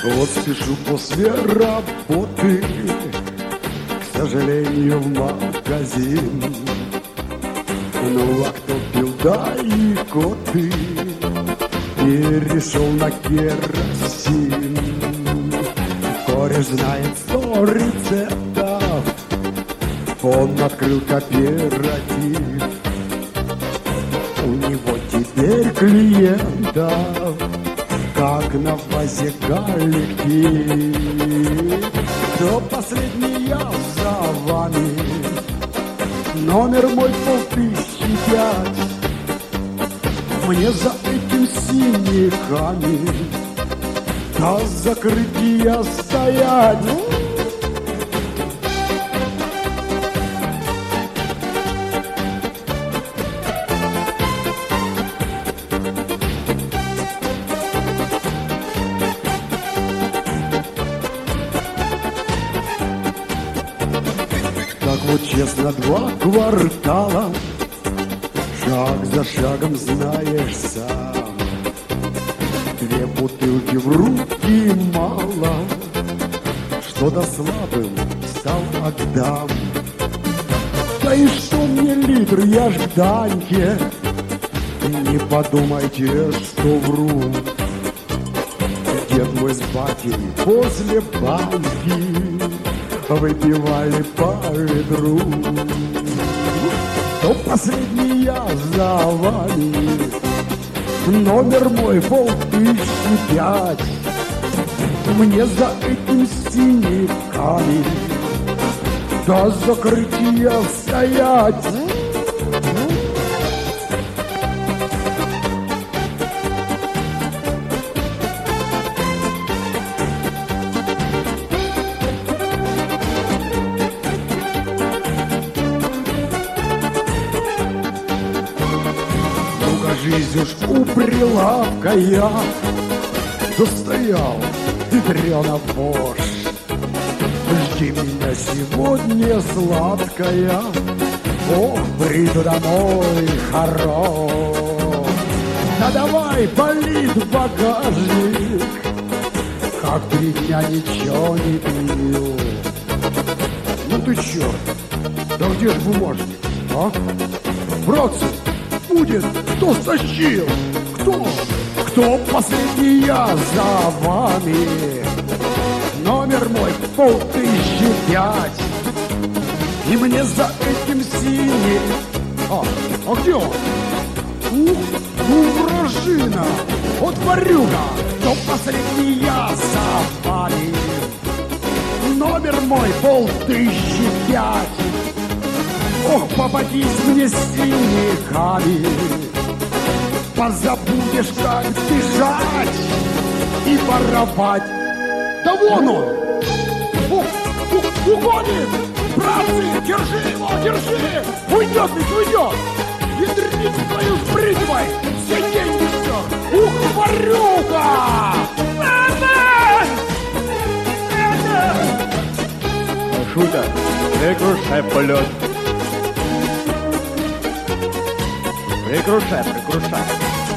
Вот спешу после работы, к сожалению, в магазин. Ну а кто пил далеко ты и решил на керосин? Кореш знает 100 рецептов, он открыл кооператив. У него теперь клиентов как на базе коллектив. Кто последний, я за вами. Номер мой 5005. Мне за этим синяками до закрытия стоять. Так вот честно 2 квартала, шаг за шагом знаешь сам. 2 бутылки в руки мало, что-то слабым стал отдам. Да и что мне литр, я ж в Даньке, не подумайте, что вру. Дед мой с батей после баньки выпивали по ведру. То последний, я за вами. Номер мой 5005. Мне за этим синяками до закрытия стоять. Жизнь уж у прилавка я достоял ветрена Бош. Жди меня сегодня, сладкая, ох, приду домой хорош. Да давай, болит багажник, как 3 дня ничего не пил. Ну ты черт, да где ж бумажник, а? Братцы, будет, кто стащил? Кто последний, я за вами. Номер мой 5005. И мне за этим синий. А где он? Вражина, от ворюга. Кто последний, я за вами. Номер мой 5005. Ох, попадись мне синяками, позабудешь, как бежать и воровать. Да вон он! Угонит! Братцы, держи его, держи! Уйдет ведь, уйдет! Ядрить твою спрыгивай! Все деньги все! Ух, ворюга! Шутка, прекращай полет. Прекращай.